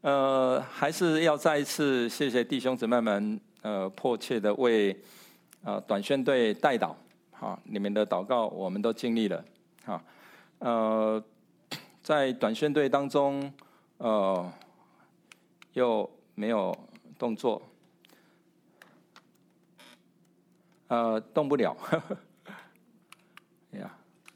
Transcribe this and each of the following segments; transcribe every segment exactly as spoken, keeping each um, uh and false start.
呃，还是要再一次谢谢弟兄姊妹们，呃，迫切的为呃短宣队代祷，哈，你们的祷告我们都经历了，哈，呃，在短宣队当中，呃，又没有动作，呃，动不了，呵呵呀，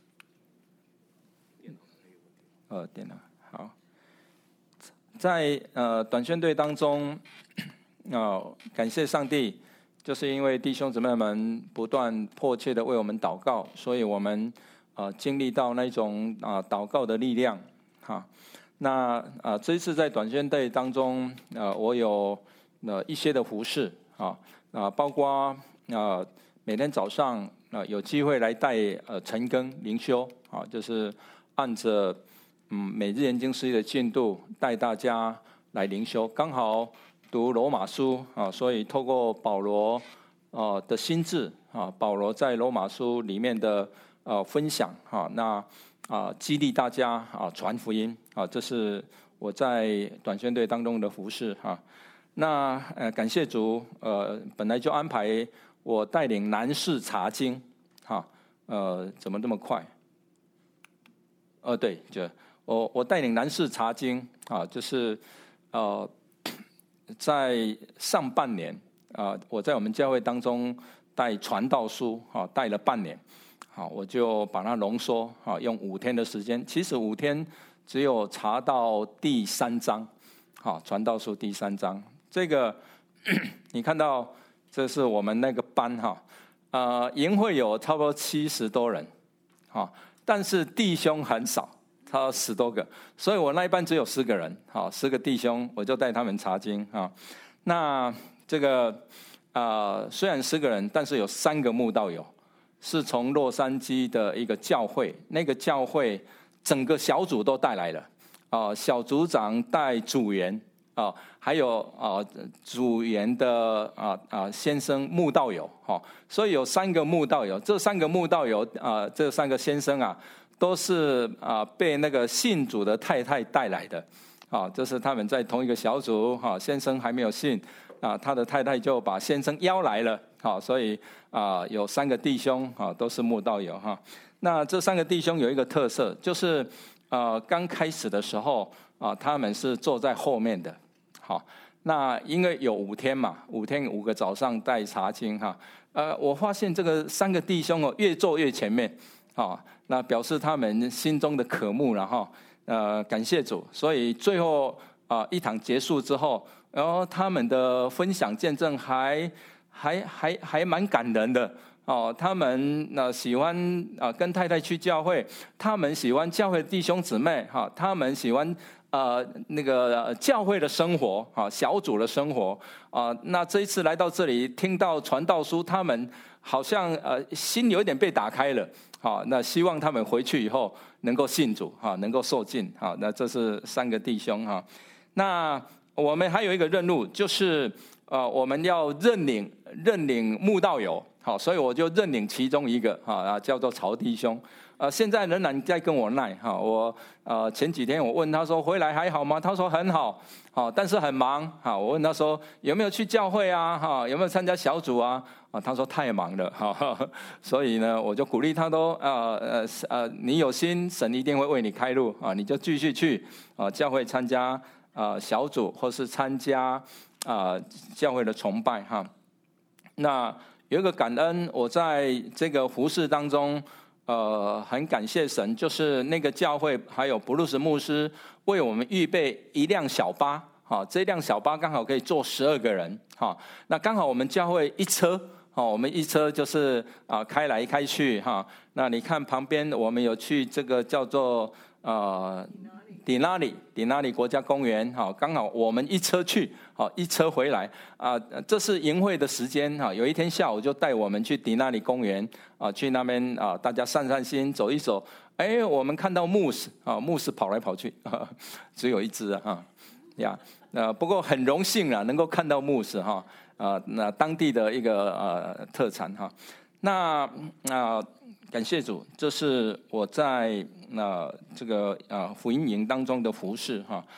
呃，电脑好。在呃短宣队当中，哦，感谢上帝，就是因为弟兄姊妹们不断迫切的为我们祷告，所以我们呃经历到那种啊、呃、祷告的力量，哈。那啊、呃、这一次在短宣队当中，呃我有呃一些的服事啊啊、呃，包括啊、呃、每天早上啊、呃、有机会来带呃晨更灵修啊，就是按着。嗯，每日研经释义的进度带大家来灵修，刚好读罗马书啊，所以透过保罗啊的心志啊，保罗在罗马书里面的呃分享啊，那啊激励大家啊传福音啊，这是我在短宣队当中的服事哈。那呃感谢主，呃本来就安排我带领男士查经哈，呃怎么这么快？呃对，就。我我带领男士查经啊，就是呃，在上半年啊，我在我们教会当中带传道书啊，带了半年，好，我就把它浓缩啊，用五天的时间，其实五天只有查到第三章，好，传道书第三章，这个你看到这是我们那个班哈，呃，营会有差不多七十多人，哈，但是弟兄很少。他十多个，所以我那一班只有十个人，好，十个弟兄，我就带他们查经啊。那这个啊、呃，虽然十个人，但是有三个慕道友，是从洛杉矶的一个教会，那个教会整个小组都带来了啊、呃，小组长带组员啊，还有啊、呃、组员的啊啊、呃、先生慕道友，哈，所以有三个慕道友，这三个慕道友啊、呃，这三个先生啊。都是啊被那个信主的太太带来的，啊，这是他们在同一个小组，哈，先生还没有信，啊，他的太太就把先生邀来了，好，所以啊有三个弟兄，啊，都是慕道友哈。那这三个弟兄有一个特色，就是啊刚开始的时候啊他们是坐在后面的，好，那因为有五天嘛，五天五个早上带查经哈，呃，我发现这个三个弟兄哦越坐越前面。啊，那表示他们心中的渴慕了哈，呃，感谢主，所以最后啊、呃、一堂结束之后，然后他们的分享见证还还还还蛮感人的哦。他们那、呃、喜欢啊、呃、跟太太去教会，他们喜欢教会弟兄姊妹哈、哦，他们喜欢呃那个教会的生活哈、哦，小组的生活啊、呃。那这一次来到这里，听到传道书，他们好像呃心有一点被打开了。好，那希望他们回去以后能够信主，哈，能够受尽，好，那这是三个弟兄哈。那我们还有一个任务，就是呃，我们要认领认领慕道友，好，所以我就认领其中一个，哈，叫做曹弟兄。呃，现在仍然在跟我赖哈，我呃前几天我问他说回来还好吗？他说很好，好，但是很忙，哈。我问他说有没有去教会啊？哈，有没有参加小组啊？啊，他说太忙了，哈，所以呢，我就鼓励他都呃呃呃，你有心，神一定会为你开路啊，你就继续去啊教会参加啊小组，或是参加啊教会的崇拜哈。那有一个感恩，我在这个服事当中。呃，很感谢神，就是那个教会还有布鲁斯牧师为我们预备一辆小巴，好，这辆小巴刚好可以坐十二个人，好，那刚好我们教会一车，好，我们一车就是啊开来开去哈，那你看旁边我们有去这个叫做呃迪纳里迪纳里国家公园，好，刚好我们一车去，好，一车回来啊，这是营会的时间哈，有一天下午就带我们去迪纳里公园。啊，去那边啊，大家散散心，走一走。哎，我们看到牧师啊，牧师跑来跑去，呵呵只有一只啊，呀，那不过很荣幸啊，能够看到牧师哈，啊，那当地的一个呃特产哈。那啊，感谢主，这是我在那、呃、这个啊福音营当中的服事哈。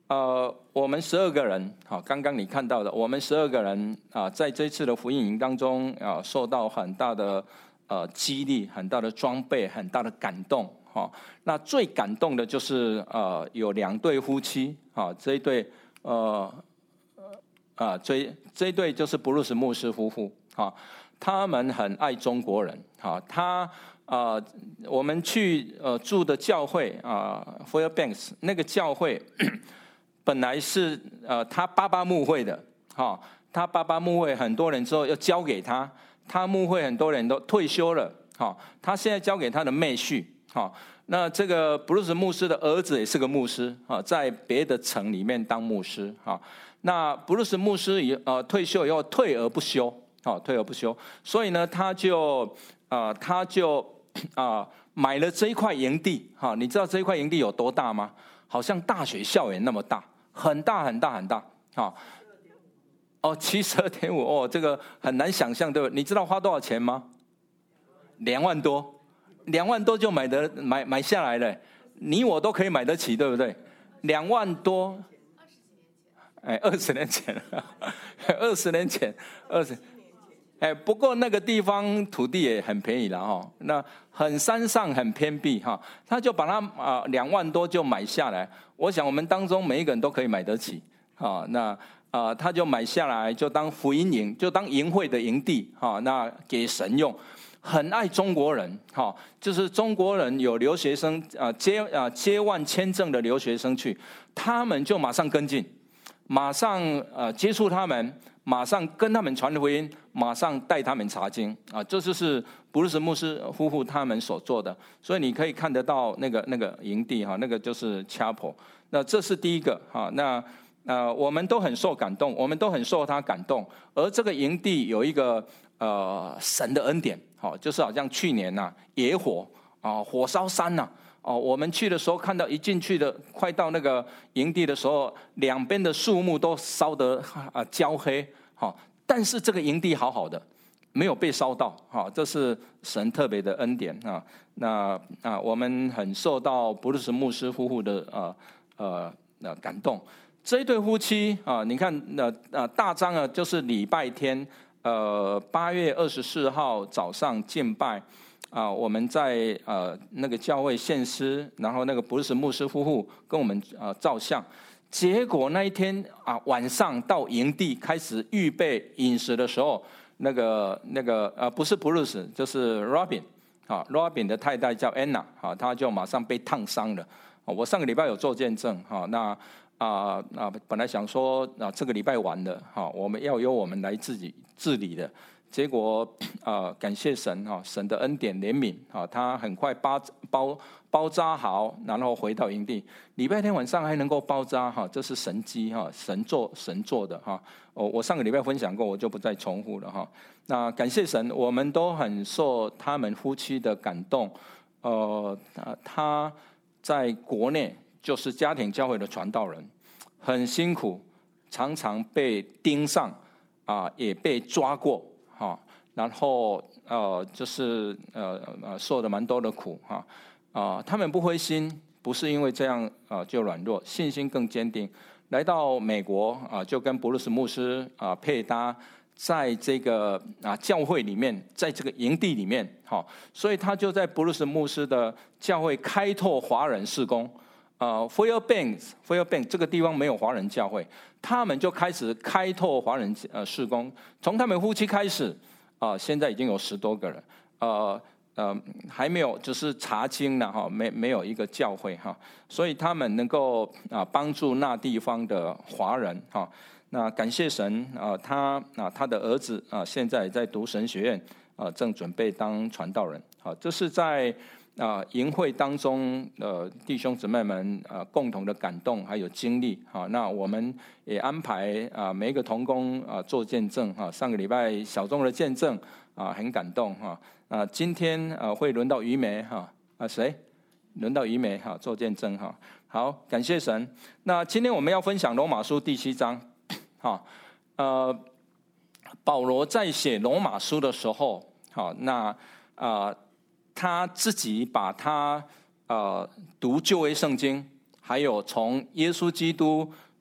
呃，我们十二个人，好，刚刚你看到的，我们十二个人啊，在这次的福音营当中啊，受到很大的呃激励，很大的装备，很大的感动，哈。那最感动的就是呃，有两对夫妻，啊，这一对呃啊，这这一对就是布鲁斯牧师夫妇，啊，他们很爱中国人，啊，他。啊、呃，我们去呃住的教会啊 ，Fairbanks 那个教会，本来是呃他爸爸牧会的，哈、哦，他爸爸牧会很多人之后要交给他，他牧会很多人都退休了，哈、哦，他现在交给他的妹婿，哈、哦，那这个布鲁斯牧师的儿子也是个牧师，啊、哦，在别的城里面当牧师，哈、哦，那布鲁斯牧师以呃退休以后退而不休，哦，退而不休，所以呢他就啊、呃、他就。啊，买了这一块营地，哈，你知道这一块营地有多大吗？好像大学校园那么大，很大很大很大，哈。哦，七十二点五，哦，这个很难想象，对不对？你知道花多少钱吗？两万多，两万多就买得买买下来了，你我都可以买得起，对不对？两万多，哎，二十年前，二十年前，二十。哎，不过那个地方土地也很便宜了哈，那很山上很偏僻哈，他就把它啊两万多就买下来。我想我们当中每一个人都可以买得起啊，那啊他就买下来就当福音营，就当营会的营地哈，那给神用。很爱中国人哈，就是中国人有留学生啊接啊接万签证的留学生去，他们就马上跟进，马上呃接触他们。马上跟他们传福音，马上带他们查经啊，这就是布鲁斯牧师夫妇他们所做的。所以你可以看得到那个那个营地哈，那个就是 chapel。那这是第一个哈，那呃我们都很受感动，我们都很受他感动。而这个营地有一个呃神的恩典，好，就是好像去年呐、啊、野火啊火烧山呐、啊。哦，我们去的时候看到一进去的，快到那个营地的时候，两边的树木都烧得啊焦黑，哈、哦，但是这个营地好好的，没有被烧到，哈、哦，这是神特别的恩典啊。那啊，我们很受到布鲁斯牧师夫妇的呃呃呃感动。这一对夫妻啊，你看那呃大章啊，就是礼拜天，呃八月二十四号早上敬拜。啊，我们在呃那个教会献诗，然后那个布鲁斯牧师夫妇跟我们呃照相，结果那一天啊晚上到营地开始预备饮食的时候，那个那个呃不是布鲁斯就是 Robin 啊 Robin 的太太叫 Anna 啊，她就马上被烫伤了。我上个礼拜有做见证哈，那啊啊本来想说啊这个礼拜完了哈，我们要由我们来自己治理的。结果啊、呃，感谢神哈，神的恩典怜悯啊，他很快包包包扎好，然后回到营地。礼拜天晚上还能够包扎哈，这是神机哈，神做神做的哈。我我上个礼拜分享过，我就不再重复了哈。那感谢神，我们都很受他们夫妻的感动。呃，他在国内就是家庭教会的传道人，很辛苦，常常被盯上啊，也被抓过。哈，然后呃，就是呃呃，受了蛮多的苦哈啊、呃，他们不灰心，不是因为这样啊、呃、就软弱，信心更坚定。来到美国啊、呃，就跟布鲁斯牧师啊、呃、配搭，在这个啊、呃、教会里面，在这个营地里面，哈、哦，所以他就在布鲁斯牧师的教会开拓华人事工。呃 ，Fairbanks Fairbanks 这个地方没有华人教会。他们就开始开拓华人呃事工，从他们夫妻开始啊、呃，现在已经有十多个人，呃呃还没有就是查经呢哈，没没有一个教会哈，所以他们能够啊、呃、帮助那地方的华人哈。那感谢神啊、呃，他啊、呃、他的儿子啊、呃、现在在读神学院啊、呃，正准备当传道人。好，这是在。啊，营会当中，呃，弟兄姊妹们啊、呃，共同的感动还有经历啊，那我们也安排啊，每一个同工啊做见证哈、啊。上个礼拜小众的见证啊，很感动哈。啊，今天啊会轮到于梅哈啊谁？轮到于梅哈做见证哈。好，感谢神。那今天我们要分享罗马书第七章，哈，呃，保罗在写罗马书的时候，好，那啊。他自己把他呃读旧约圣经，还有从耶稣基督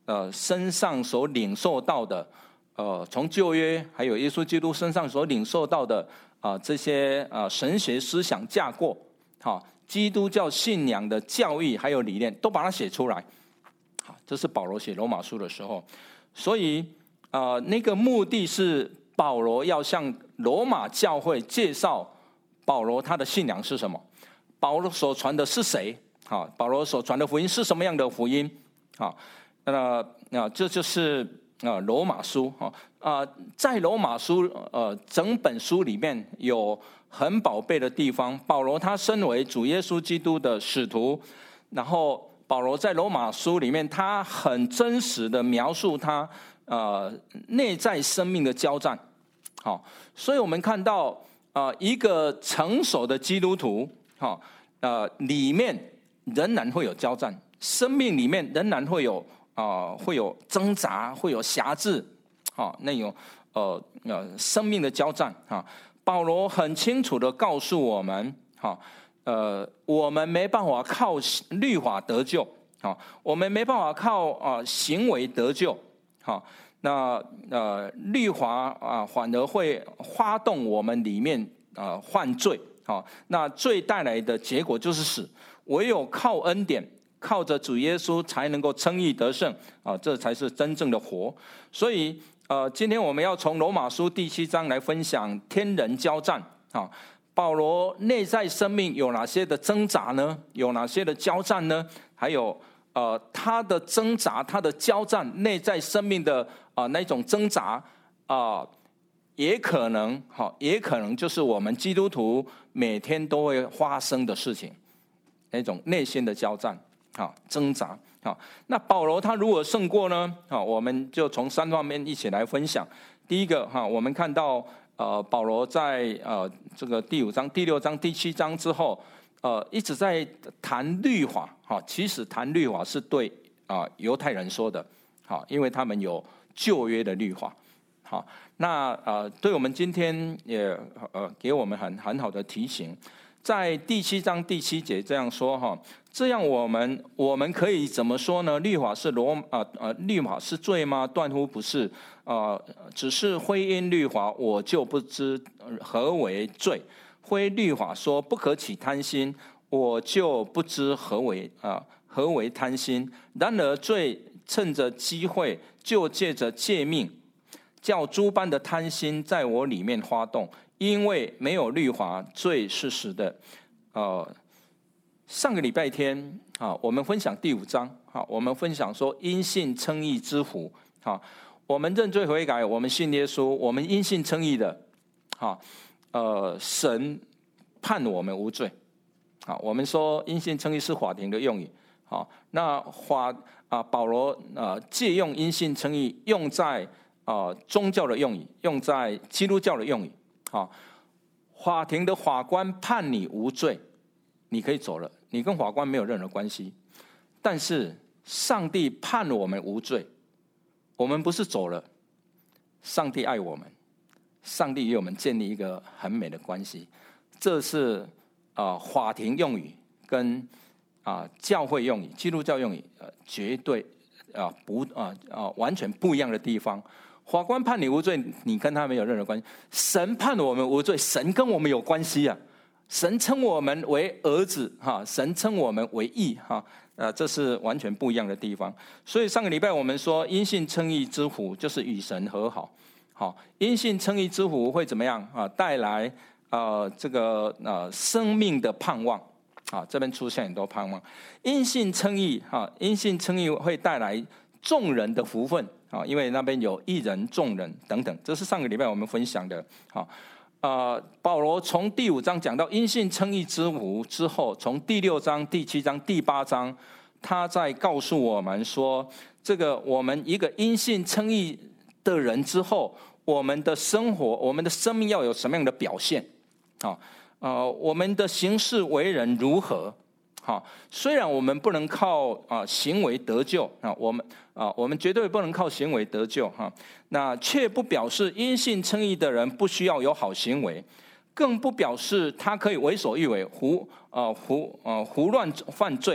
呃身上所领受到的，呃，从旧约还有耶稣基督身上所领受到的啊、呃、这些啊、呃、神学思想架构，好，基督教信仰的教义还有理念，都把它写出来。好，这是保罗写罗马书的时候，所以啊、呃、那个目的是保罗要向罗马教会介绍保罗他的信仰是什么，保罗所传的是谁。好，保罗所传的福音是什么样的福音？好，那那这就是啊罗马书啊啊，在罗马书呃整本书里面有很宝贝的地方。保罗他身为主耶稣基督的使徒，然后保罗在罗马书里面，他很真实的描述他呃内在生命的交战。好，所以我们看到啊、呃、一个成熟的基督徒，好呃里面。仍然会有交战，生命里面仍然会有啊、呃，会有挣扎，会有辖制，啊，那种呃呃生命的交战啊。保罗很清楚的告诉我们，哈，呃，我们没办法靠律法得救，啊，我们没办法靠啊、呃、行为得救，好，那呃律法啊反而会发动我们里面啊、呃、犯罪，好，那罪带来的结果就是死。唯有靠恩典，靠着主耶稣才能够称义得胜啊，这才是真正的活。所以呃，今天我们要从罗马书第七章来分享天人交战啊。保罗内在生命有哪些的挣扎呢？有哪些的交战呢？还有呃，他的挣扎，他的交战，内在生命的啊、呃、那种挣扎啊、呃，也可能好，也可能就是我们基督徒每天都会发生的事情。那种内心的交战，好挣扎，好。那保罗他如何胜过呢？好，我们就从三方面一起来分享。第一个哈，我们看到呃，保罗在呃这个第五章、第六章、第七章之后，呃，一直在谈律法。哈，其实谈律法是对啊、呃、犹太人说的，好，因为他们有旧约的律法。好，那呃，对我们今天也呃给我们很很好的提醒。在第七章第七节这样说哈，这样我们我们可以怎么说呢？律法是罗啊呃律法是罪吗？断乎不是啊、呃，只是非因律法，我就不知何为罪；非律法说不可起贪心，我就不知何为啊、呃、何为贪心。然而罪趁着机会，就借着诫命，叫诸般的贪心在我里面发动。因为没有律法，罪是死的。呃，上个礼拜天啊，我们分享第五章啊，我们分享说因信称义之福啊，我们认罪悔改，我们信耶稣，我们因信称义的啊，呃，神判我们无罪啊。我们说因信称义是法庭的用语啊，那法啊，保罗啊借用因信称义用在啊宗教的用语，用在基督教的用语。好，法庭的法官判你无罪，你可以走了，你跟法官没有任何关系。但是上帝判我们无罪，我们不是走了，上帝爱我们，上帝与我们建立一个很美的关系。这是啊、呃、法庭用语跟啊、呃、教会用语、基督教用语呃绝对啊、呃、不啊啊、呃、完全不一样的地方。法官判你无罪，你跟他没有任何关系。神判我们无罪，神跟我们有关系啊！神称我们为儿子，哈，神称我们为义，哈，呃，这是完全不一样的地方。所以上个礼拜我们说，因信称义之福就是与神和好。好，因信称义之福会怎么样啊？带来呃这个呃生命的盼望。啊，这边出现很多盼望。因信称义，哈，因信称义会带来众人的福分。啊，因为那边有一人、众人等等，这是上个礼拜我们分享的。好，呃，保罗从第五章讲到因信称义之福之后，从第六章、第七章、第八章，他在告诉我们说，这个我们一个因信称义的人之后，我们的生活、我们的生命要有什么样的表现？啊，呃，我们的行事为人如何？好，虽然我们不能靠啊行为得救啊，我们啊我们绝对不能靠行为得救哈，那却不表示因信称义的人不需要有好行为，更不表示他可以为所欲为、胡啊胡啊胡乱犯罪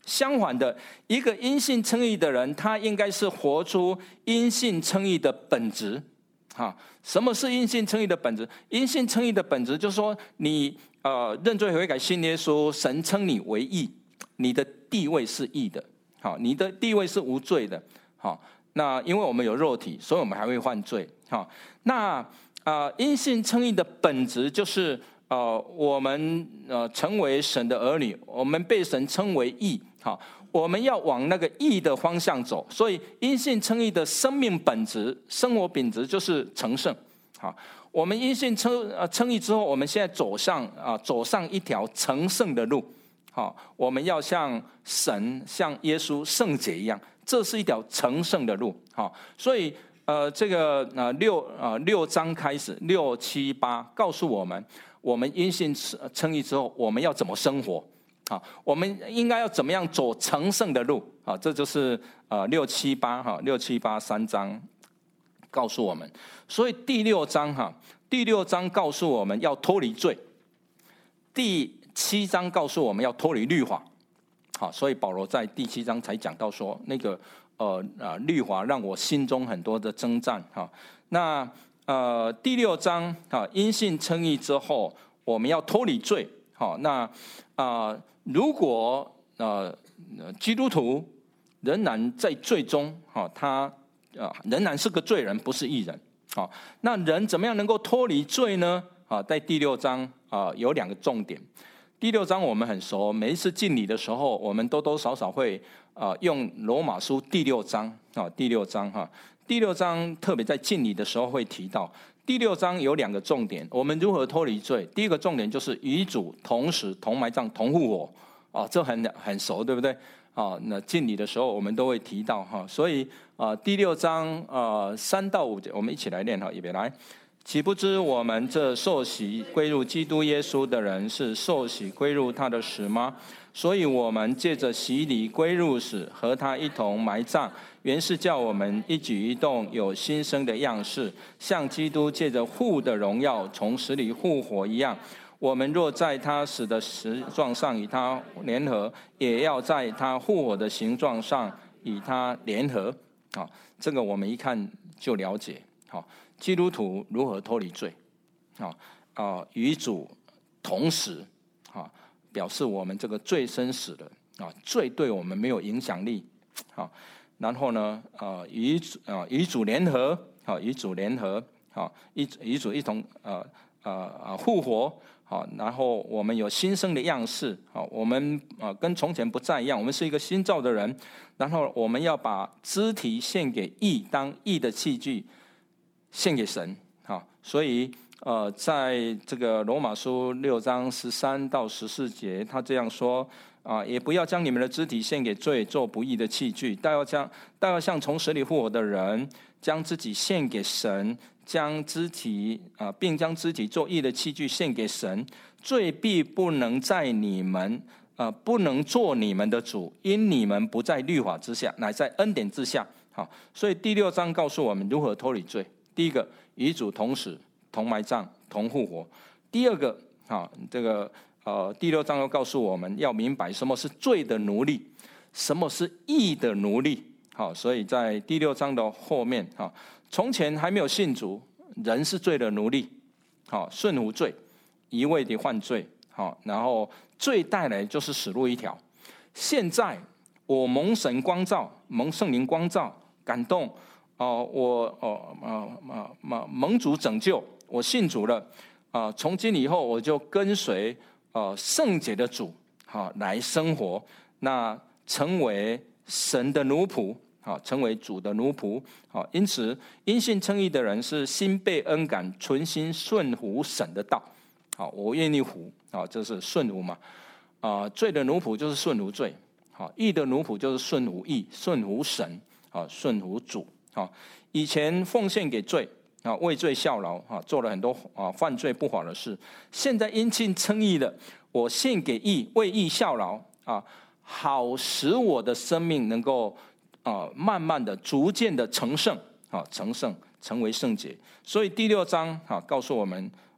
相反的，一个因信称义的人，他应该是活出因信称义的本质。哈，什么是因信称义的本质？因信称义的本质就是说，你呃认罪悔改信耶稣，神称你为义，你的地位是义的。好，你的地位是无罪的。好，那因为我们有肉体，所以我们还会犯罪。好，那啊、呃，因信称义的本质就是呃，我们呃成为神的儿女，我们被神称为义。好，我们要往那个义的方向走。所以因信称义的生命本质、生活品质就是成圣。好，我们因信称呃称义之后，我们现在走上啊、呃、走上一条成圣的路。好，我们要像神、像耶稣圣洁一样，这是一条成圣的路。好，所以呃，这个呃六呃六章开始，六七八告诉我们，我们因信称义之后，我们要怎么生活？好，我们应该要怎么样走成圣的路？好，这就是呃六七八哈，六七八三章告诉我们。所以第六章哈，第六章告诉我们要脱离罪。第七章告诉我们要脱离律法。好，所以保罗在第七章才讲到说，那个呃啊律法让我心中很多的征战。哈，那呃第六章啊，因信称义之后，我们要脱离罪。好，那啊、呃、如果呃基督徒仍然在罪中，哈，他啊、呃、仍然是个罪人，不是义人。好，那人怎么样能够脱离罪呢？啊，在第六章啊、呃、有两个重点。第六章我们很熟，每一次敬礼的时候，我们多多少少会啊、呃、用罗马书第六章啊，第六章哈，第六章特别在敬礼的时候会提到。第六章有两个重点，我们如何脱离罪？第一个重点就是与主同死、同埋葬、同复活。哦，这很很熟，对不对？啊，那敬礼的时候我们都会提到哈，所以啊，第六章啊三到五节，我们一起来念哈，预备来。岂不知我们这受洗归入基督耶稣的人，是受洗归入他的死吗？所以我们借着洗礼归入死，和他一同埋葬，原是叫我们一举一动有新生的样式，像基督借着父的荣耀从死里复活一样。我们若在他死的形状上与他联合，也要在他复活的形状上与他联合。好，这个我们一看就了解。好，基督徒如何脱离罪？啊啊，与主同死，啊，表示我们这个罪生死了啊，罪对我们没有影响力。好，然后呢，啊，与啊与主联合，好，与主联合，好，与与主一同呃呃呃复活。好，然后我们有新生的样式。好，我们啊跟从前不再一样，我们是一个新造的人。然后我们要把肢体献给义，当义的器具。献给神。好，所以呃，在这个罗马书六章十三到十四节，他这样说啊、呃，也不要将你们的肢体献给罪，做不义的器具，但要将但要像从死里复活的人，将自己献给神，将肢体啊、呃，并将肢体做义的器具献给神。罪必不能在你们啊、呃，不能做你们的主，因你们不在律法之下，乃在恩典之下。好，所以第六章告诉我们如何脱离罪。第一个，与主同死、同埋葬、同复活。第二个，啊，这个呃，第六章又告诉我们要明白什么是罪的奴隶，什么是义的奴隶。好，所以在第六章的后面，哈，从前还没有信主，人是罪的奴隶，好，顺服罪，一味的犯罪，好，然后罪带来就是死路一条。现在我蒙神光照，蒙圣灵光照，感动。哦，我哦啊啊蒙主拯救，我信主了啊！从今以后，我就跟随呃圣洁的主，好来生活，那成为神的奴仆，好成为主的奴仆，好。因此，因信称义的人是心被恩感，存心顺服神的道。好，我愿意服，好，这是顺服嘛？啊，罪的奴仆就是顺服罪，好，义的奴仆就是顺服义，顺服神，好，顺服主。好，以前奉献给罪啊，为罪效劳啊，做了很多啊犯罪不法的事。现在因信称义了，我献给义，为义效劳啊，好使我的生命能够啊慢慢的、逐渐的成圣啊，成圣，成为圣洁。所以第六章啊告诉我们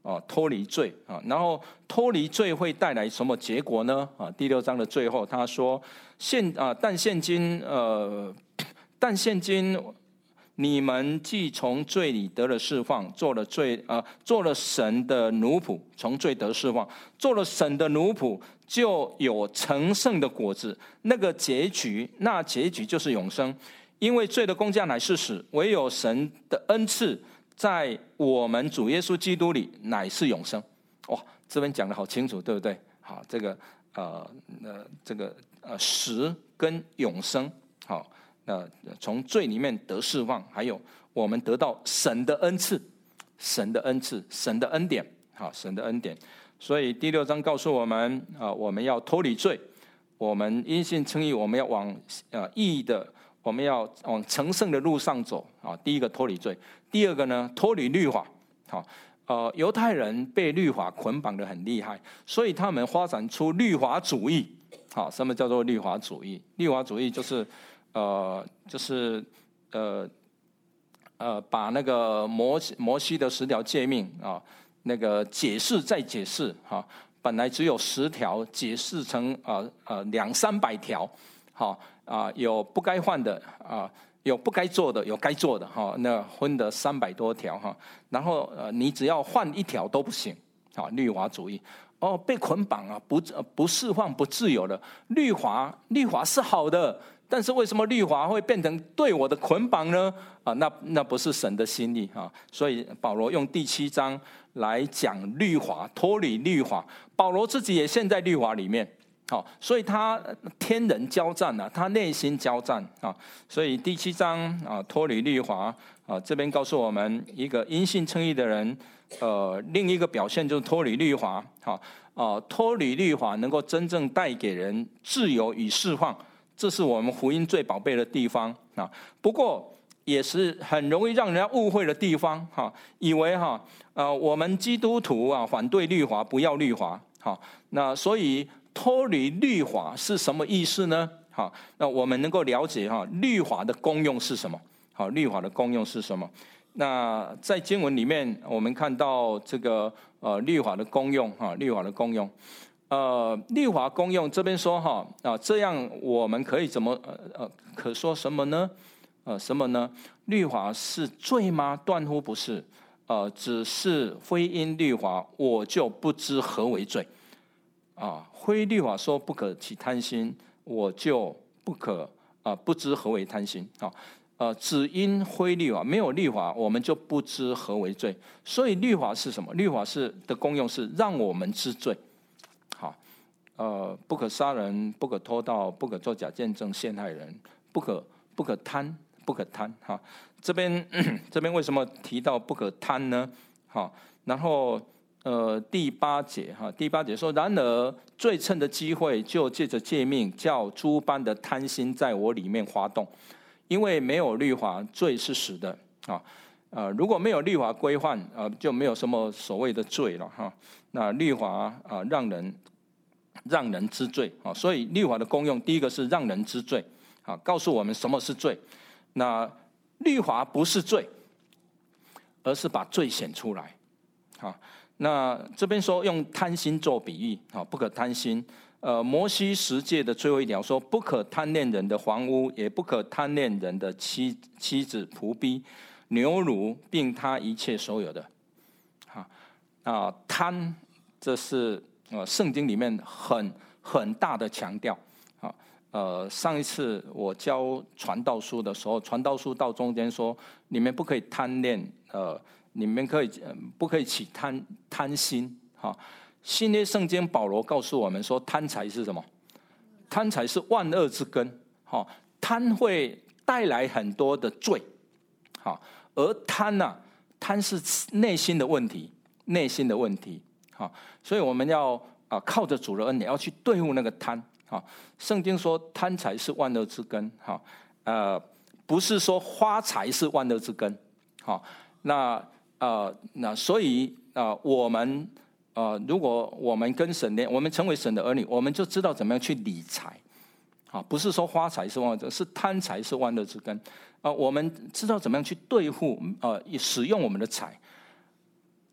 啊，脱离罪啊，然后脱离罪会带来什么结果呢？啊，第六章的最后他说：现啊，但现今呃，但现今你们既从罪里得了释放，做了罪啊，做了神的奴仆，从罪得释放，做了神的奴仆，就有成圣的果子。那个结局，那结局就是永生，因为罪的工价乃是死，唯有神的恩赐在我们主耶稣基督里乃是永生。哇，这边讲得好清楚，对不对？好，这个呃呃这个呃死跟永生，好，那从罪里面得释放，还有我们得到神的恩赐，神的恩赐，神的恩典，好，神的恩典。所以第六章告诉我们啊，我们要脱离罪，我们因信称义，我们要往呃义的。我们要往成圣的路上走啊！第一个脱离罪，第二个呢脱离律法。好，呃，犹太人被律法捆绑得很厉害，所以他们发展出律法主义。好，什么叫做律法主义？律法主义就是呃，就是呃呃，把那个摩摩西的十条诫命啊，那个解释再解释哈，本来只有十条，解释成呃呃两三百条，好。啊，有不该犯的啊，有不该做的，有该做的哈。那分的三百多条哈，然后呃，你只要犯一条都不行啊。律法主义哦，被捆绑啊，不不释放，不自由的。律法律法是好的，但是为什么律法会变成对我的捆绑呢？啊，那那不是神的心意啊。所以保罗用第七章来讲律法，脱离律法。保罗自己也陷在律法里面。好，所以他天人交战啊，他内心交战啊，所以第七章啊，脱离律法啊，这边告诉我们一个因信称义的人，呃，另一个表现就是脱离律法，好啊，脱离律法能够真正带给人自由与释放，这是我们福音最宝贝的地方啊。不过也是很容易让人家误会的地方哈，以为哈，呃，我们基督徒啊反对律法，不要律法，好，那所以。脱离律法是什么意思呢？好，那我们能够了解哈，律法的功用是什么？好，律法的功用是什么？那在经文里面，我们看到这个呃律法的功用哈，律法的功用，呃，律法功用这边说哈啊，这样我们可以怎么呃呃可说什么呢？呃，什么呢？律法是罪吗？断乎不是，呃，只是非因律法，我就不知何为罪。啊，非律法说不可起贪心，我就不可啊、呃，不知何为贪心啊。呃，只因非律法，没有律法，我们就不知何为罪。所以律法是什么？律法是的功用是让我们知罪。好，呃，不可杀人，不可偷盗，不可作假见证陷害人，不可不可贪，不可贪。哈，这边这边为什么提到不可贪呢？好，然后。呃，第八节哈，第八节说，然而最趁的机会，就借着诫命，叫诸般的贪心在我里面发动，因为没有律法，罪是死的啊。呃，如果没有律法规范，呃，就没有什么所谓的罪了哈。那律法啊，让人让人知罪啊，所以律法的功用，第一个是让人知罪啊，告诉我们什么是罪。那律法不是罪，而是把罪显出来啊。那这边说用贪心做比喻，啊，不可贪心。呃，摩西十诫的最后一条说，不可贪恋人的房屋，也不可贪恋人的妻妻子、仆婢、牛乳，并他一切所有的。啊啊，贪，这是呃圣经里面很很大的强调。啊，呃，上一次我教传道书的时候，传道书到中间说，你们不可以贪恋呃。你们可以不可以起贪贪心？哈，新约圣经保罗告诉我们说，贪财是什么？贪财是万恶之根。哈，贪会带来很多的罪。好，而贪啊，贪是内心的问题，内心的问题。好，所以我们要啊靠着主的恩典，要去对付那个贪。好，圣经说贪财是万恶之根。好，呃，不是说花财是万恶之根。好，那。呃，那所以啊、呃，我们呃，如果我们跟神连，我们成为神的儿女，我们就知道怎么样去理财，啊，不是说花财是万恶，是贪财是万恶之根，啊、呃，我们知道怎么样去对付呃，使用我们的财。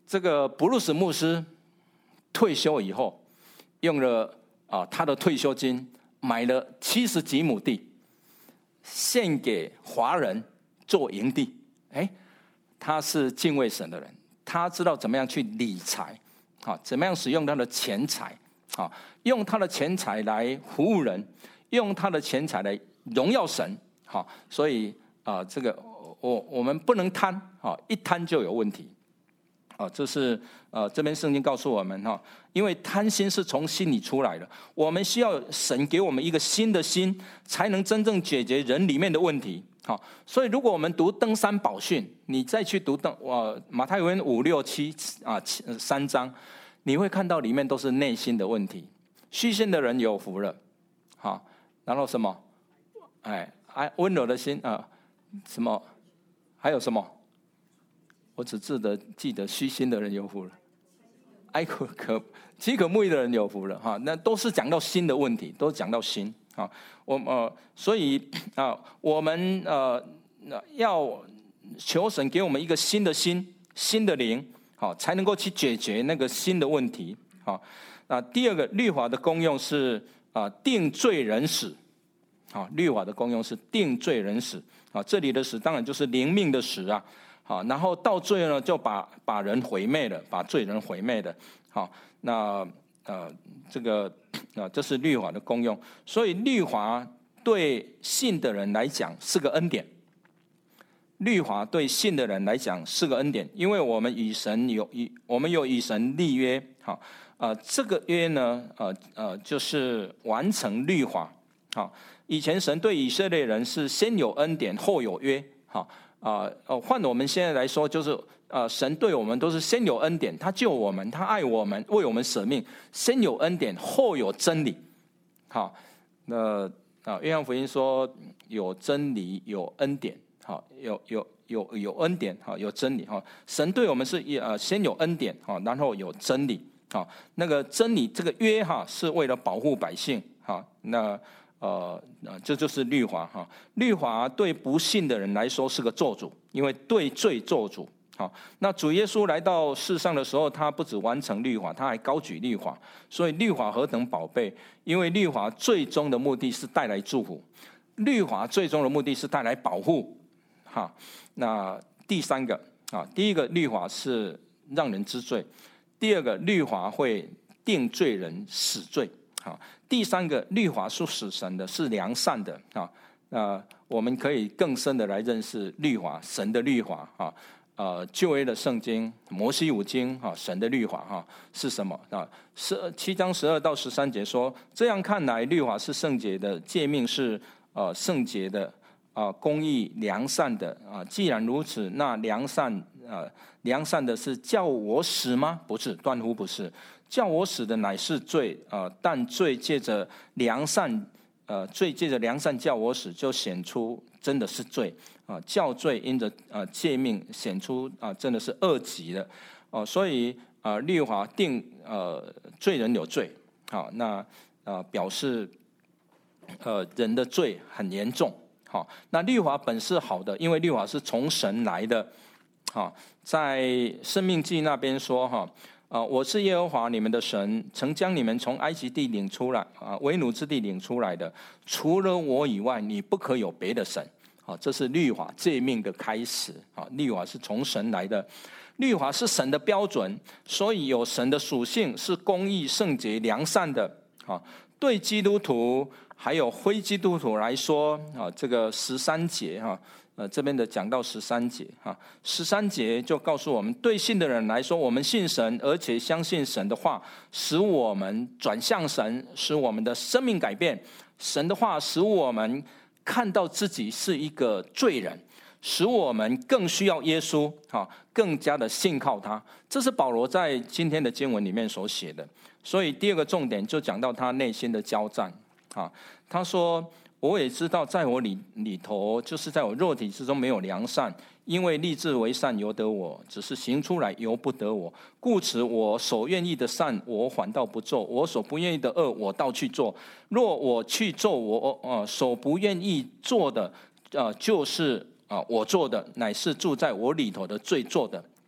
这个布鲁斯牧师退休以后，用了啊他的退休金买了七十几亩地，献给华人做营地。哎，他是敬畏神的人，他知道怎么样去理财，啊，怎么样使用他的钱财，啊，用他的钱财来服务人，用他的钱财来荣耀神，好，所以啊，这个我我们不能贪，啊，一贪就有问题。啊，这是呃，这边圣经告诉我们哈，因为贪心是从心里出来的，我们需要神给我们一个新的心，才能真正解决人里面的问题。好，所以如果我们读登山宝训，你再去读登呃马太福音五六七啊三章，你会看到里面都是内心的问题。虚心的人有福了，好，然后什么？哎，哎，温柔的心啊，什么？还有什么？我只记得记得虚心的人有福了，哀可可饥渴慕义的人有福了哈。那都是讲到心的问题，都讲到心啊。我呃，所以啊，我们呃要求神给我们一个新的心、新的灵，好，才能够去解决那个新的问题。好，啊，第二个律法的功用是啊定罪人死，好，律法的功用是定罪人死。啊，这里的死当然就是灵命的死啊。好，然后到最后呢，就把把人毁灭了，把罪人毁灭了。好，那呃，这个啊，这是律法的功用。所以律法对信的人来讲是个恩典。律法对信的人来讲是个恩典，因为我们与神有与我们有与神立约。好，呃，这个约呢，呃呃，就是完成律法。好，以前神对以色列人是先有恩典后有约。好。啊，呃，换我们现在来说，就是呃，神对我们都是先有恩典，他救我们，他爱我们，为我们舍命，先有恩典，后有真理。好，那啊，约翰福音说有真理，有恩典，好，有有有有恩典，好，有真理，哈。神对我们是呃先有恩典，好，然后有真理，好，那个真理这个约哈是为了保护百姓，好，那。呃，这就是律法哈。律法对不信的人来说是个咒诅，因为对罪咒诅。好，那主耶稣来到世上的时候，他不只完成律法，他还高举律法。所以律法何等宝贝！因为律法最终的目的是带来祝福，律法最终的目的是带来保护。哈，那第三个啊，第一个律法是让人知罪，第二个律法会定罪人死罪。好，第三个律法是使神的，是良善的啊。那我们可以更深的来认识律法，神的律法啊。呃，旧约的圣经，摩西五经啊，神的律法哈是什么啊？十七章十二到十三节说，这样看来，律法是圣洁的，诫命是呃圣洁的啊，公义良善的啊。既然如此，那良善啊，良善的是叫我死吗？不是，断乎不是。叫我死的乃是罪，呃，但罪借着良善，呃，罪借着良善叫我死，就显出真的是罪啊、呃！叫罪因着呃诫命显出啊、呃，真的是恶极了哦、呃。所以啊、呃，律法定呃罪人有罪，好、哦，那呃表示呃人的罪很严重，好、哦，那律法本是好的，因为律法是从神来的，好、哦，在申命记那边说哈。哦啊！我是耶和华你们的神，曾将你们从埃及地领出来啊，为奴之地领出来的。除了我以外，你不可有别的神。啊，这是律法诫命的开始啊！律法是从神来的，律法是神的标准，所以有神的属性，是公义、圣洁、良善的。啊，对基督徒还有非基督徒来说啊，这个十三节哈。呃，这边的讲到十三节哈，十三节就告诉我们，对信的人来说，我们信神，而且相信神的话，使我们转向神，使我们的生命改变。神的话使我们看到自己是一个罪人，使我们更需要耶稣，哈，更加的信靠他。这是保罗在今天的经文里面所写的。所以第二个重点就讲到他内心的交战，啊，他说。我也知道，在我里里头，就是在我肉体之中没有良善，因为立志为善由得我，只是行出来由不得我。故此，我所愿意的善，我反倒不做；我所不愿意的恶，我倒去做。若我去做我呃所不愿意做的，呃，就是啊、呃、我做的，乃是住在我里头的罪做的。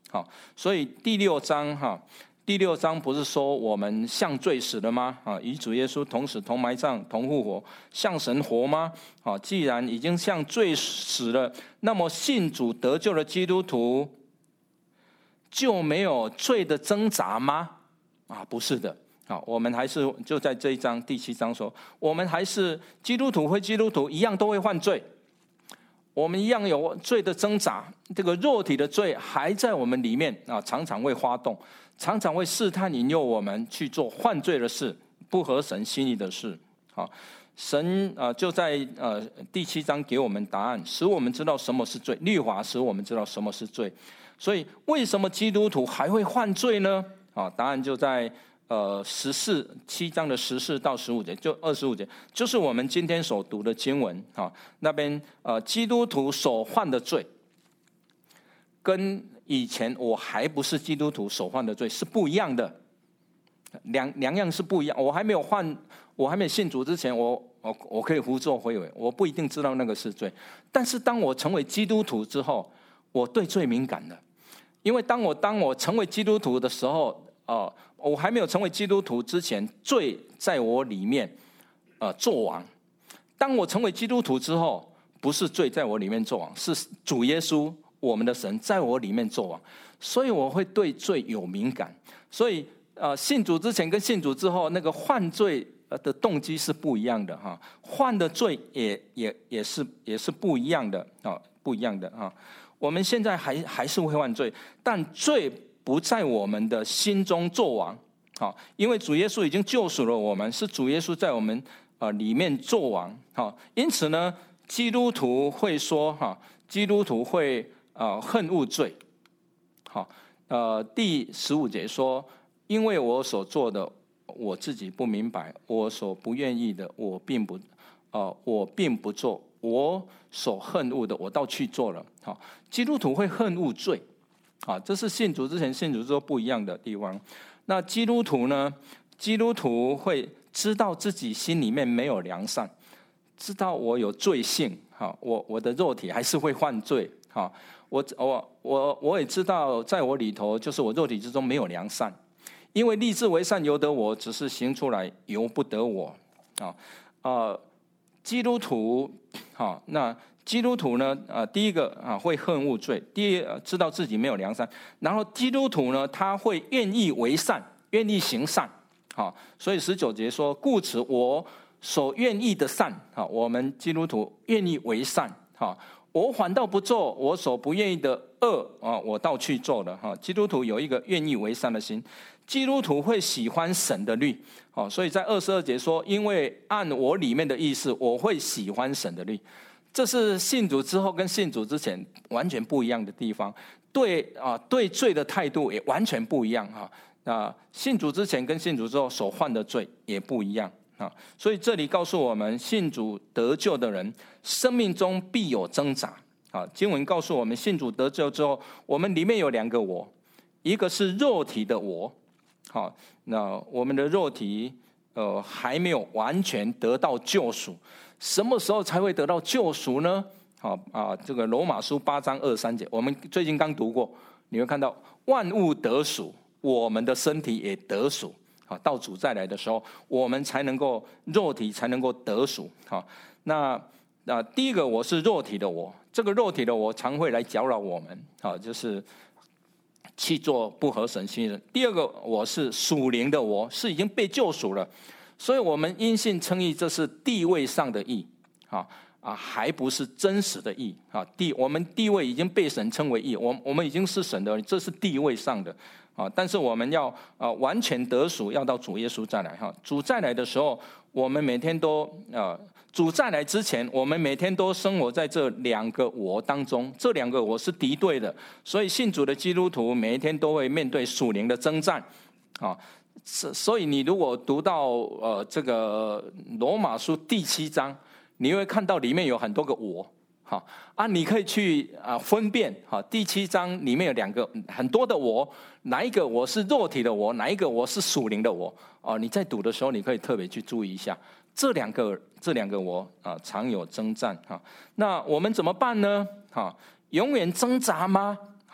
好，所以第六章哈，第六章不是说我们向罪死了吗？啊，与主耶稣同死、同埋葬、同复活，向神活吗？啊，既然已经向罪死了，那么信主得救的基督徒就没有罪的挣扎吗？啊，不是的。好，我们还是就在这一章第七章说，我们还是基督徒非基督徒一样都会犯罪，我们一样有罪的挣扎，这个肉体的罪还在我们里面啊，常常会发动，常常会试探引诱我们去做犯罪的事，不合神心意的事。好，神啊就在呃第七章给我们答案，使我们知道什么是罪，律法使我们知道什么是罪。所以为什么基督徒还会犯罪呢？啊，答案就在呃十四七章的十四到十五节，就二十五节，就是我们今天所读的经文啊。那边呃基督徒所犯的罪，跟以前我还不是基督徒所犯的罪是不一样的，两两样是不一样。我还没有犯，我还没有信主之前，我我我可以胡作非为，我不一定知道那个是罪。但是当我成为基督徒之后，我对罪敏感了。因为当我当我成为基督徒的时候，哦、呃，我还没有成为基督徒之前，罪在我里面，呃，作王。当我成为基督徒之后，不是罪在我里面作王，是主耶稣我们的神在我里面作王，所以我会对罪有敏感。所以，呃，信主之前跟信主之后，那个犯罪的动机是不一样的哈，犯的罪也也也是也是不一样的啊，不一样的啊。我们现在还还是会犯罪，但罪不在我们的心中作王，好，因为主耶稣已经救赎了我们，是主耶稣在我们呃里面作王，好，因此呢，基督徒会说哈，基督徒会呃恨恶罪，好，呃第十五节说，因为我所做的我自己不明白，我所不愿意的我并不呃我并不做。我所恨恶的，我倒去做了。好，基督徒会恨恶罪，啊，这是信主之前、信主之后不一样的地方。那基督徒呢？基督徒会知道自己心里面没有良善，知道我有罪性，好，我我的肉体还是会犯罪，好，我我我我也知道，在我里头就是我肉体之中没有良善，因为立志为善由得我，只是行出来由不得我，啊，呃。基督徒，好，那基督徒呢？呃，第一个啊，会恨恶罪；第二，知道自己没有良善。然后基督徒呢，他会愿意为善，愿意行善。好，所以十九节说：“故此，我所愿意的善，好，我们基督徒愿意为善。好，我反倒不做我所不愿意的恶啊，我倒去做了。哈，基督徒有一个愿意为善的心。基督徒会喜欢神的律。哦，所以在二十二节说，因为按我里面的意思，我会喜欢神的律。这是信主之后跟信主之前完全不一样的地方，对啊，对罪的态度也完全不一样哈。啊，信主之前跟信主之后所犯的罪也不一样啊。所以这里告诉我们，信主得救的人生命中必有挣扎。啊，经文告诉我们，信主得救之后，我们里面有两个我，一个是肉体的我。好，那我们的肉体呃还没有完全得到救赎，什么时候才会得到救赎呢？好啊，这个罗马书八章二三节，我们最近刚读过，你会看到万物得赎，我们的身体也得赎。好，到主再来的时候，我们才能够肉体才能够得赎。好，那那第一个我是肉体的我，这个肉体的我常会来搅扰我们。好，就是去做不合神心意的。第二个我是属灵的我，是已经被救赎了，所以我们因信称义，这是地位上的义，啊啊，还不是真实的义啊。地我们地位已经被神称为义，我我们已经是神的，这是地位上的啊。但是我们要啊完全得赎，要到主耶稣再来哈。主再来的时候，我们每天都啊。主再来之前，我们每天都生活在这两个我当中，这两个我是敌对的，所以信主的基督徒每一天都会面对属灵的征战，啊，所以你如果读到呃这个罗马书第七章，你会看到里面有很多个我，好啊，你可以去啊分辨，好，第七章里面有两个很多的我，哪一个我是肉体的我，哪一个我是属灵的我，哦，你在读的时候你可以特别去注意一下。这两个，这两个我啊，常有征战哈。那我们怎么办呢？哈，永远挣扎吗？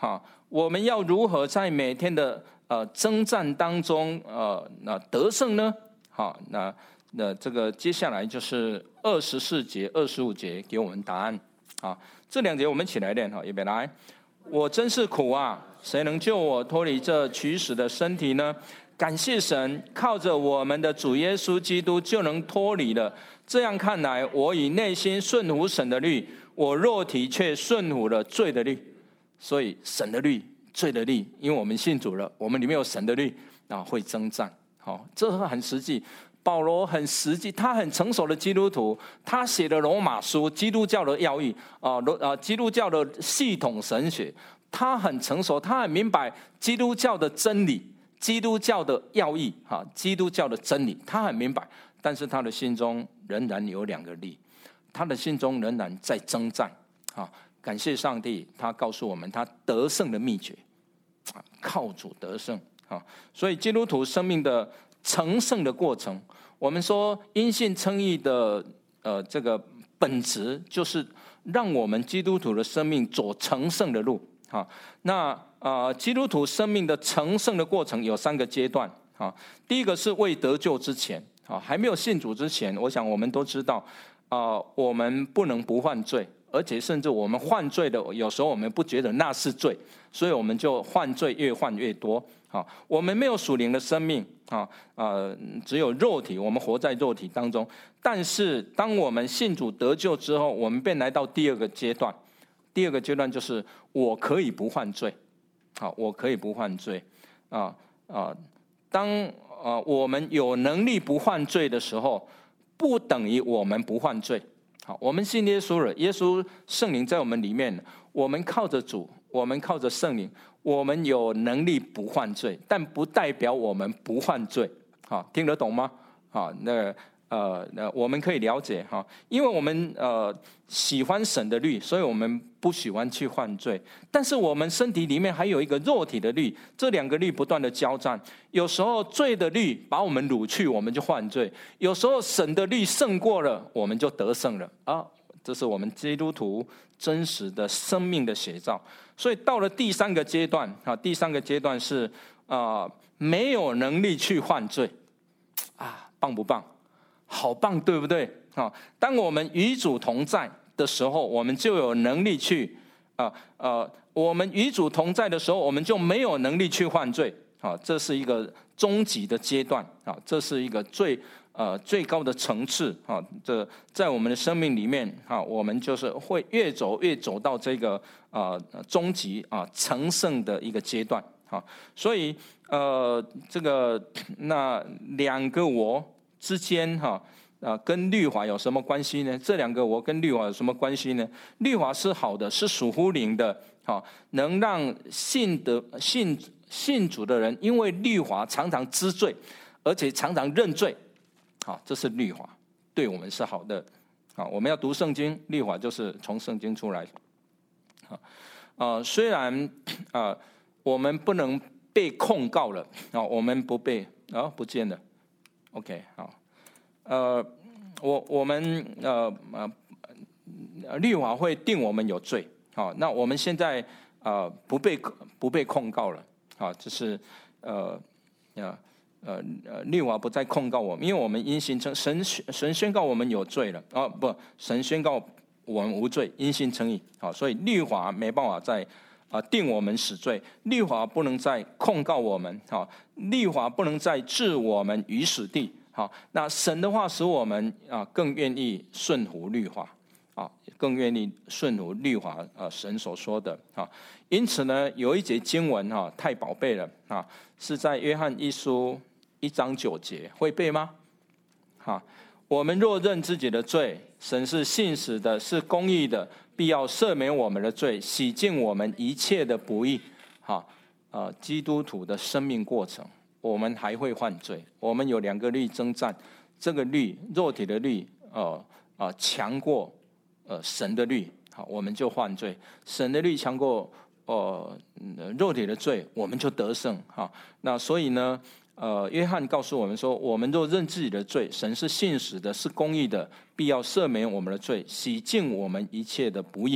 哈，我们要如何在每天的呃征战当中呃那得胜呢？好，那那这个接下来就是二十四节、二十五节给我们答案。啊，这两节我们一起来念哈，预备来。我真是苦啊！谁能救我脱离这取死的身体呢？感谢神，靠着我们的主耶稣基督就能脱离了。这样看来，我以内心顺服神的律，我肉体却顺服了罪的律。所以神的律、罪的律，因为我们信主了，我们里面有神的律啊，会征战。好，这很实际。保罗很实际，他很成熟的基督徒，他写的罗马书，基督教的要义啊，啊，基督教的系统神学，他很成熟，他很明白基督教的真理。基督教的要义，哈，基督教的真理，他很明白，但是他的心中仍然有两个力，他的心中仍然在征战，啊，感谢上帝，他告诉我们他得胜的秘诀，啊，靠主得胜，啊，所以基督徒生命的成圣的过程，我们说因信称义的，呃，这个本质就是让我们基督徒的生命走成圣的路，啊，那。呃，基督徒生命的成圣的过程有三个阶段啊。第一个是未得救之前啊，还没有信主之前，我想我们都知道，啊，我们不能不犯罪，而且甚至我们犯罪的，有时候我们不觉得那是罪，所以我们就犯罪越犯越多啊。我们没有属灵的生命啊，呃，只有肉体，我们活在肉体当中。但是当我们信主得救之后，我们便来到第二个阶段，第二个阶段就是我可以不犯罪。好，我可以不犯罪，啊啊！当啊我们有能力不犯罪的时候，不等于我们不犯罪。好，我们信耶稣了，耶稣圣灵在我们里面，我们靠着主，我们靠着圣灵，我们有能力不犯罪，但不代表我们不犯罪。好，听得懂吗？好，那。呃，我们可以了解哈，因为我们呃喜欢神的律，所以我们不喜欢去犯罪。但是我们身体里面还有一个肉体的律，这两个律不断的交战。有时候罪的律把我们掳去，我们就犯罪；有时候神的律胜过了，我们就得胜了啊！这是我们基督徒真实的生命的写照。所以到了第三个阶段啊，第三个阶段是啊、呃、没有能力去犯罪啊，棒不棒？好棒，对不对？当我们与主同在的时候，我们就有能力去啊呃，我们与主同在的时候，我们就没有能力去犯罪。啊，这是一个终极的阶段啊，这是一个最呃最高的层次啊。这在我们的生命里面啊，我们就是会越走越走到这个啊终极啊成圣的一个阶段啊。所以呃，这个那两个我。之间哈啊，跟律法有什么关系呢？这两个我跟律法有什么关系呢？律法是好的，是属乎灵的，好，能让信的信信主的人，因为律法常常知罪，而且常常认罪，好，这是律法，对我们是好的。好，我们要读圣经，律法就是从圣经出来。好，呃，虽然啊、呃，我们不能被控告了啊，我们不被啊、哦，不见了。OK， 好，呃，我我们呃呃律法会定我们有罪，好，那我们现在呃不被不被控告了，好，就是呃呃呃律法不再控告我们，因为我们因信称神神宣告我们有罪了，哦不，神宣告我们无罪，因信称义，好，所以律法没办法再啊定我们死罪，律法不能再控告我们，好，律法不能再置我们于死地，好，那神的话使我们啊更愿意顺服律法，啊，更愿意顺服律法啊神所说的啊，因此呢，有一节经文哈、啊、太宝贝了啊，是在约翰一书一章九节，会背吗？哈、啊，我们若认自己的罪，神是信实的，是公义的。必要赦免我们的罪，洗净我们一切的不义。好，呃，基督徒的生命过程，我们还会犯罪。我们有两个律征战，这个律，肉体的律，呃呃，强过呃神的律，好，我们就犯罪；神的律强过呃肉体的罪，我们就得胜。哈，那所以呢？呃，约翰告诉我们说，我们若认自己的罪，神是信实的，是公义的，必要赦免我们的罪，洗净我们一切的不义。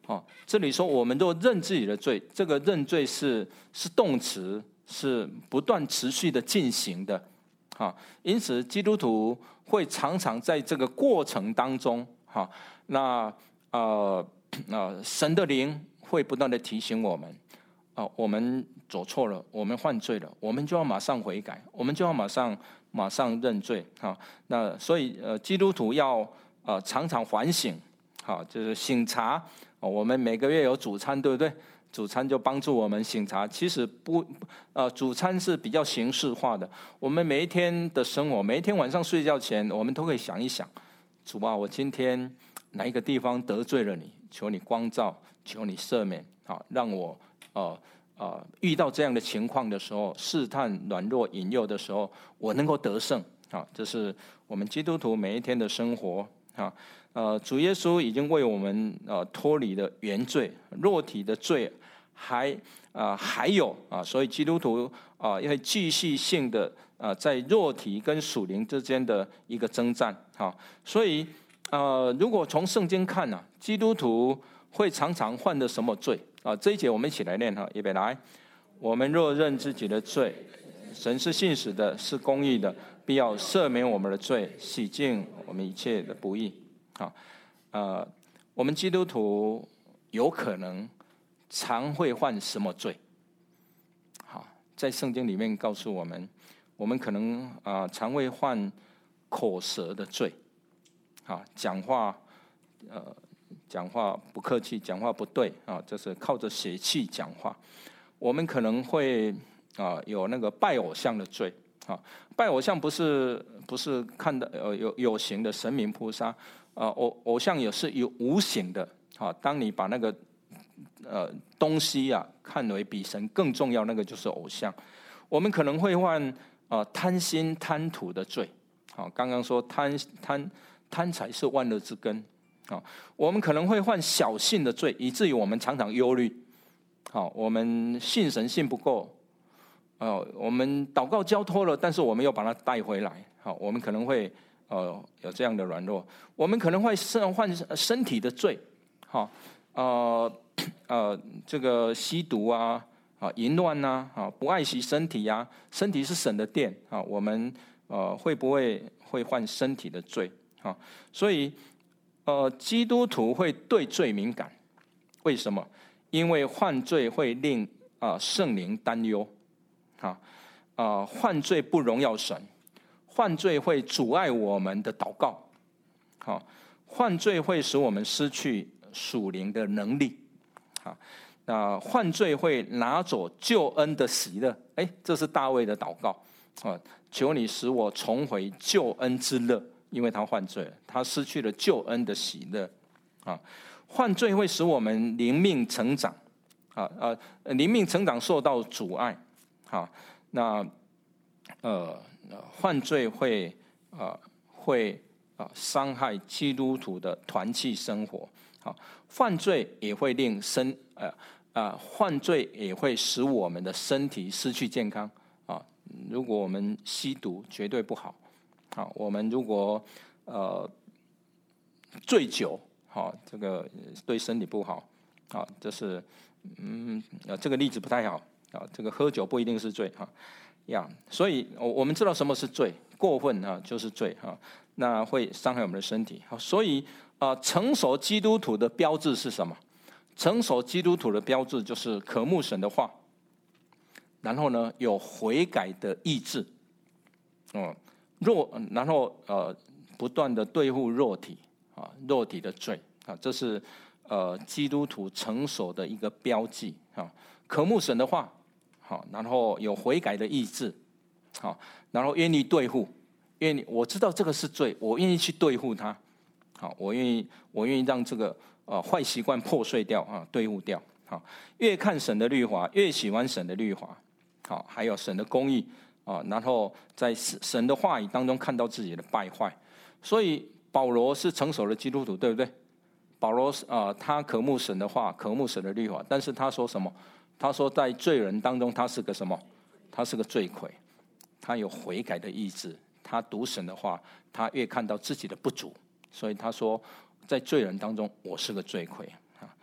哦，这里说我们若认自己的罪，这个认罪是是动词，是不断持续的进行的。啊，因此基督徒会常常在这个过程当中，哈，那呃呃，神的灵会不断的提醒我们，啊、呃，我们走错了，我们犯罪了，我们就要马上悔改，我们就要马上马上认罪，哈。那所以呃，基督徒要呃常常反省，好，就是省察。哦，我们每个月有主餐，对不对？主餐就帮助我们省察。其实不，呃，主餐是比较形式化的。我们每一天的生活，每一天晚上睡觉前，我们都可以想一想：主啊，我今天哪一个地方得罪了你？求你光照，求你赦免，好，让我呃呃遇到这样的情况的时候，试探、软弱、引诱的时候，我能够得胜。好，这是我们基督徒每一天的生活。啊，呃，主耶稣已经为我们呃脱离了原罪，肉体的罪还啊、呃、还有啊，所以基督徒啊要继续性的啊在肉体跟属灵之间的一个征战。哈，所以呃，如果从圣经看呢、啊，基督徒会常常犯的什么罪啊？这一节我们一起来念哈，预备来，我们若认自己的罪，神是信实的，是公义的，必要赦免我们的罪，洗净我们一切的不义。好，呃，我们基督徒有可能常会犯什么罪？好，在圣经里面告诉我们，我们可能啊、呃、常会犯口舌的罪。好，讲话呃讲话不客气，讲话不对啊，这是靠着血气讲话。我们可能会啊、呃、有那个拜偶像的罪。啊，拜偶像不是不是看到呃有有形的神明菩萨，呃偶偶像也是有无形的。啊，当你把那个呃东西啊看为比神更重要，那个就是偶像。我们可能会犯呃贪心贪图的罪。好，刚刚说贪贪贪财是万恶之根。好，我们可能会犯小信的罪，以至于我们常常忧虑。好，我们信神信不够。呃，我们祷告交托了，但是我们又把它带回来。好，我们可能会呃有这样的软弱，我们可能会犯身体的罪。好，呃呃，这个吸毒啊，啊淫乱呐，啊不爱惜身体呀、啊，身体是神的殿啊，我们呃会不会会犯身体的罪？啊，所以呃基督徒会对罪敏感，为什么？因为犯罪会令啊、呃、圣灵担忧。啊，呃，犯罪不荣耀神，犯罪会阻碍我们的祷告，好，犯罪会使我们失去属灵的能力，啊，那犯罪会拿走救恩的喜乐，哎，这是大卫的祷告啊，求你使我重回救恩之乐，因为他犯罪了，他失去了救恩的喜乐，啊，犯罪会使我们灵命成长，啊呃，灵命成长受到阻碍。好，那呃，犯罪会呃会啊、呃、伤害基督徒的团契生活。好，犯罪也会令身呃啊、呃、犯罪也会使我们的身体失去健康啊。如果我们吸毒，绝对不好。好，我们如果呃醉酒，好，这个对身体不好。好，这是嗯呃这个例子不太好。啊，这个喝酒不一定是罪哈，呀，所以我们知道什么是罪，过分啊就是罪哈，那会伤害我们的身体。好，所以啊、呃，成熟基督徒的标志是什么？成熟基督徒的标志就是渴慕神的话，然后呢有悔改的意志，嗯，弱，然后呃不断的对付肉体啊，肉体的罪啊，这是呃基督徒成熟的一个标记啊，渴慕神的话。好，然后有悔改的意志，好，然后愿意对付，愿意我知道这个是罪，我愿意去对付它，好，我愿意我愿意让这个呃坏习惯破碎掉啊，对付掉，好，越看神的律法，越喜欢神的律法，好，还有神的公义啊，然后在神的话语当中看到自己的败坏，所以保罗是成熟的基督徒，对不对？保罗啊、呃，他渴慕神的话，渴慕神的律法，但是他说什么？他说，在罪人当中，他是个什么？他是个罪魁，他有悔改的意志。他读神的话，他越看到自己的不足，所以他说，在罪人当中，我是个罪魁啊。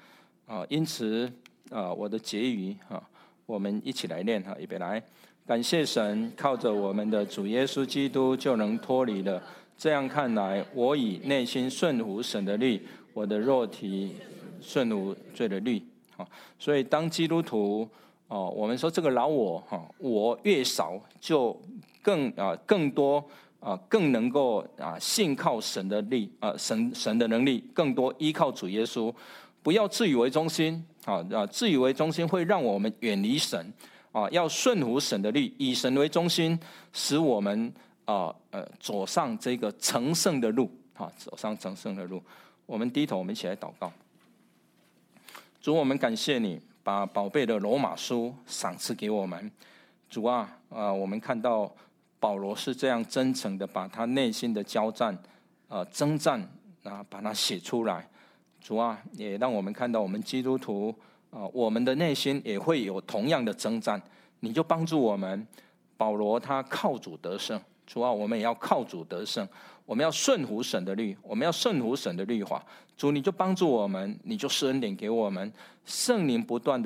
啊，因此啊，我的结语啊，我们一起来念哈，预备来。感谢神，靠着我们的主耶稣基督就能脱离了。这样看来，我以内心顺服神的律，我的肉体顺服罪的律。啊，所以当基督徒哦，我们说这个老我哈，我越少，就更啊更多啊更能够啊信靠神的力啊神神的能力，更多依靠主耶稣。不要自以为中心啊啊，自以为中心会让我们远离神啊，要顺服神的律，以神为中心，使我们啊呃走上这个成圣的路啊，走上成圣的路。我们低头，我们一起来祷告。主，我们感谢你把宝贝的罗马书赏赐给我们。主啊，呃，我们看到保罗是这样真诚的把他内心的交战、呃征战啊，把它写出来。主啊，也让我们看到我们基督徒啊、呃，我们的内心也会有同样的征战。你就帮助我们，保罗他靠主得胜。主啊，我们也要靠主得胜。我们要顺服神的律，我们要顺服神的律法。主，你就帮助我们，你就施恩典给我们，圣灵不断的